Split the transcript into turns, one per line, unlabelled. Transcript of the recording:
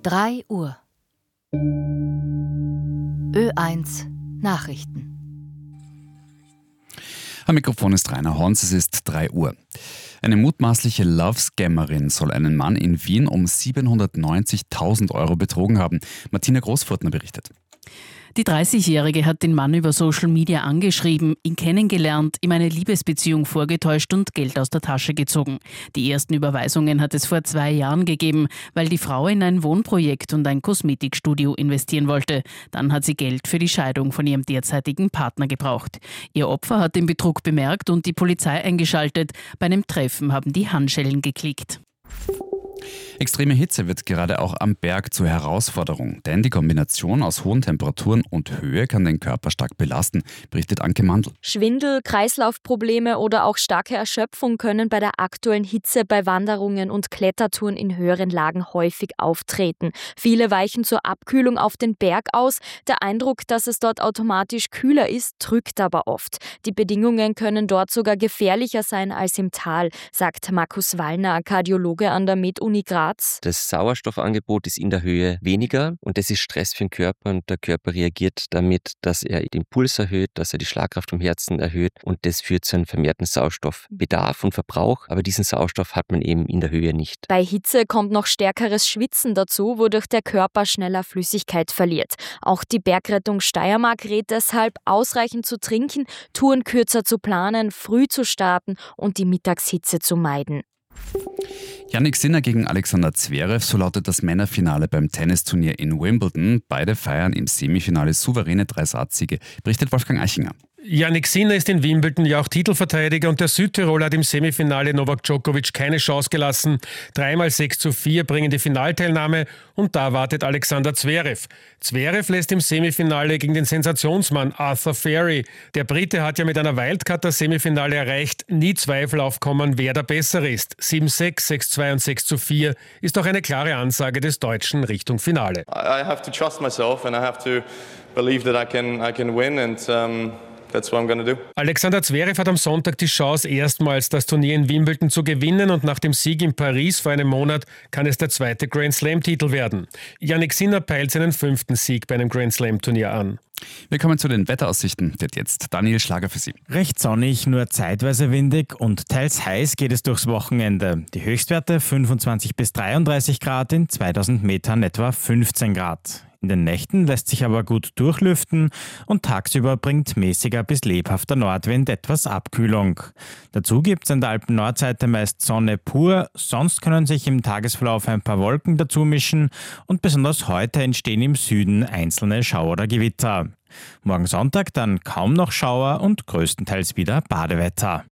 3 Uhr. Ö1 Nachrichten.
Am Mikrofon ist Rainer Hons, es ist 3 Uhr. Eine mutmaßliche Love-Scammerin soll einen Mann in Wien um 790.000 Euro betrogen haben. Martina Großfurtner berichtet.
Die 30-Jährige hat den Mann über Social Media angeschrieben, ihn kennengelernt, ihm eine Liebesbeziehung vorgetäuscht und Geld aus der Tasche gezogen. Die ersten Überweisungen hat es vor 2 Jahren gegeben, weil die Frau in ein Wohnprojekt und ein Kosmetikstudio investieren wollte. Dann hat sie Geld für die Scheidung von ihrem derzeitigen Partner gebraucht. Ihr Opfer hat den Betrug bemerkt und die Polizei eingeschaltet. Bei einem Treffen haben die Handschellen geklickt.
Extreme Hitze wird gerade auch am Berg zur Herausforderung, denn die Kombination aus hohen Temperaturen und Höhe kann den Körper stark belasten, berichtet Anke Mandl.
Schwindel, Kreislaufprobleme oder auch starke Erschöpfung können bei der aktuellen Hitze bei Wanderungen und Klettertouren in höheren Lagen häufig auftreten. Viele weichen zur Abkühlung auf den Berg aus. Der Eindruck, dass es dort automatisch kühler ist, trügt aber oft. Die Bedingungen können dort sogar gefährlicher sein als im Tal, sagt Markus Wallner, Kardiologe an der Med-Uni Graz.
Das Sauerstoffangebot ist in der Höhe weniger und das ist Stress für den Körper und der Körper reagiert damit, dass er den Puls erhöht, dass er die Schlagkraft vom Herzen erhöht und das führt zu einem vermehrten Sauerstoffbedarf und Verbrauch, aber diesen Sauerstoff hat man eben in der Höhe nicht.
Bei Hitze kommt noch stärkeres Schwitzen dazu, wodurch der Körper schneller Flüssigkeit verliert. Auch die Bergrettung Steiermark rät deshalb, ausreichend zu trinken, Touren kürzer zu planen, früh zu starten und die Mittagshitze zu meiden.
Jannik Sinner gegen Alexander Zverev, so lautet das Männerfinale beim Tennisturnier in Wimbledon. Beide feiern im Semifinale souveräne 3-Satz-Siege, berichtet Wolfgang Eichinger.
Jannik Sinner ist in Wimbledon ja auch Titelverteidiger und der Südtiroler hat im Semifinale Novak Djokovic keine Chance gelassen. 3x6-4 bringen die Finalteilnahme und da wartet Alexander Zverev. Zverev lässt im Semifinale gegen den Sensationsmann Arthur Fairy. Der Brite hat ja mit einer Wildcard das Semifinale erreicht. Nie Zweifel aufkommen, wer der Bessere ist. 7-6, 6-2 und 6-4 ist auch eine klare Ansage des Deutschen Richtung Finale.
I have to trust myself and I have to believe that I can win and that's what I'm gonna do.
Alexander Zverev hat am Sonntag die Chance, erstmals das Turnier in Wimbledon zu gewinnen und nach dem Sieg in Paris vor einem Monat kann es der zweite Grand Slam-Titel werden. Jannik Sinner peilt seinen 5. Sieg bei einem Grand Slam-Turnier an.
Wir kommen zu den Wetteraussichten. Jetzt Daniel Schlager für Sie.
Recht sonnig, nur zeitweise windig und teils heiß geht es durchs Wochenende. Die Höchstwerte 25 bis 33 Grad, in 2000 Metern etwa 15 Grad. In den Nächten lässt sich aber gut durchlüften und tagsüber bringt mäßiger bis lebhafter Nordwind etwas Abkühlung. Dazu gibt es an der Alpen-Nordseite meist Sonne pur, sonst können sich im Tagesverlauf ein paar Wolken dazu mischen und besonders heute entstehen im Süden einzelne Schauer oder Gewitter. Morgen Sonntag dann kaum noch Schauer und größtenteils wieder Badewetter.